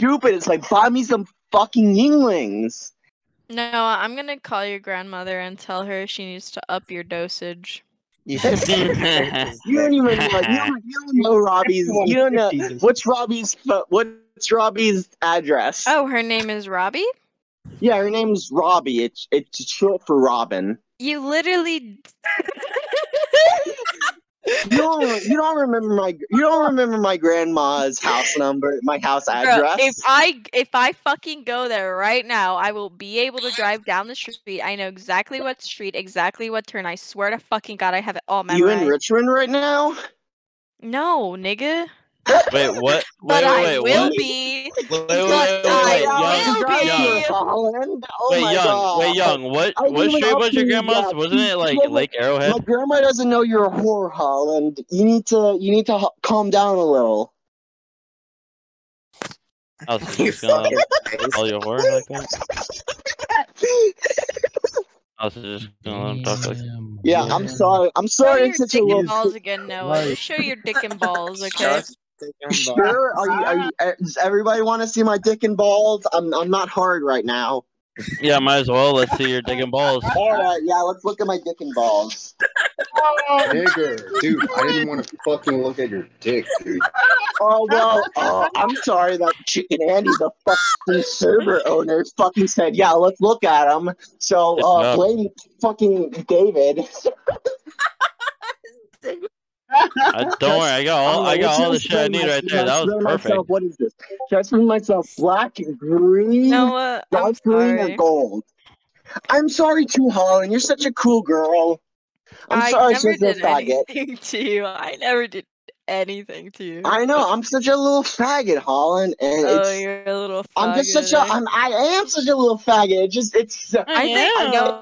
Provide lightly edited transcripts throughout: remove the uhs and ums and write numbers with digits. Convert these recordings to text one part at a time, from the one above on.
stupid. It's like, buy me some fucking Yinglings. No, I'm gonna call your grandmother and tell her she needs to up your dosage. You don't even know. You don't know Robbie's. You don't know what's Robbie's address. Oh, her name is Robbie? Yeah, her name's Robbie. It's short for Robin. You literally. You don't remember my grandma's house number, my house address. Bro, if I fucking go there right now, I will be able to drive down the street. I know exactly what street, exactly what turn. I swear to fucking God, I have it all memorized. You in Richmond right now? No, nigga. Wait, what? But I will what? be. Wait, Young. What street was your grandma's? Wasn't it like Lake Arrowhead? My grandma doesn't know you're a whore, Holland. You need to calm down a little. I was just gonna call you a whore like that. I was just gonna talk like. Yeah, I'm sorry. Show your dick and balls again, Noah. Just show your dick and balls, okay? Sure. Does everybody want to see my dick and balls? I'm not hard right now. Yeah, might as well. Let's see your dick and balls. Alright, yeah, let's look at my dick and balls. Nigger, dude, I didn't want to fucking look at your dick, dude. Oh, well, I'm sorry that Chicken Andy, the fucking server owner, fucking said, yeah, let's look at him. So, blame fucking David. Don't worry, I got all the shit I need right there. That was perfect. What is this? Should I spin myself black, green, dark green, or gold? I'm sorry too, Holland. You're such a cool girl. I'm sorry, she's a faggot. To you. I never did anything to you. I know. I'm such a little faggot, Holland. And you're a little faggot. I'm just such a. I am such a little faggot. I know.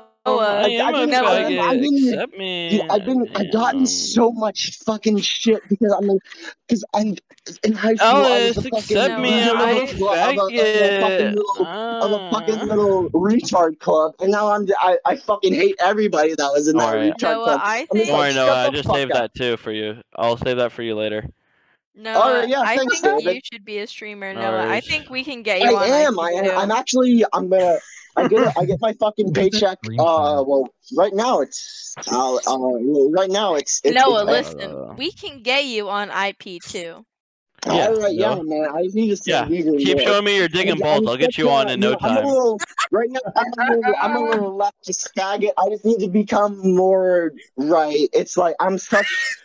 Accept me. I've gotten so much fucking shit because I'm in high school. I was a accept me. I'm a faggot. Of a fucking little retard club, and now I fucking hate everybody that was in that retard club. Don't worry, Noah. I just saved that too for you. I'll save that for you later. No, I think you should be a streamer, Noah. I think we can get you on. I'm actually. I get my fucking paycheck. Well, right now it's. Noah, listen. We can get you on IP too. Yeah, Alright, yeah, man. I just need to keep showing me your dick and balls. I'll get you on in no time. Right now, I'm a little leftist faggot. I just need to become more right. It's like I'm so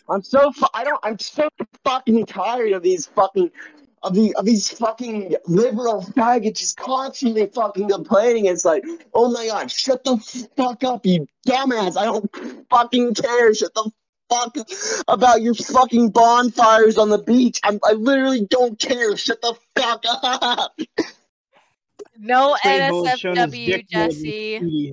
fucking tired of these fucking. Of these fucking liberal faggots just constantly fucking complaining. It's like, oh my god, shut the fuck up, you dumbass. I don't fucking care. Shut the fuck about your fucking bonfires on the beach. I literally don't care. Shut the fuck up. No NSFW, Jesse.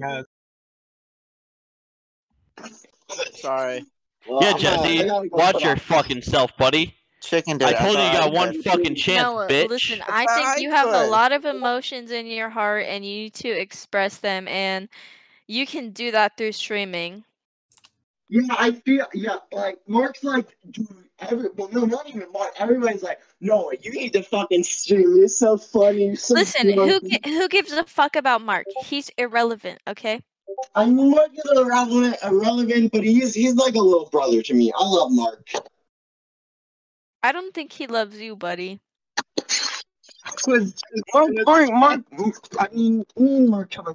Sorry. Yeah, Jesse, watch your fucking self, buddy. Chicken I told you you got one fucking chance, bitch. Listen, I think you have a lot of emotions in your heart and you need to express them, and you can do that through streaming. Yeah, I feel, like, Mark's like, dude, not even Mark, everybody's like, no, you need to fucking stream, you're so funny, you're so Listen, who gives a fuck about Mark? He's irrelevant, okay? I'm more irrelevant, but he's like a little brother to me. I love Mark. I don't think he loves you, buddy. Mark, I mean, me and Mark have a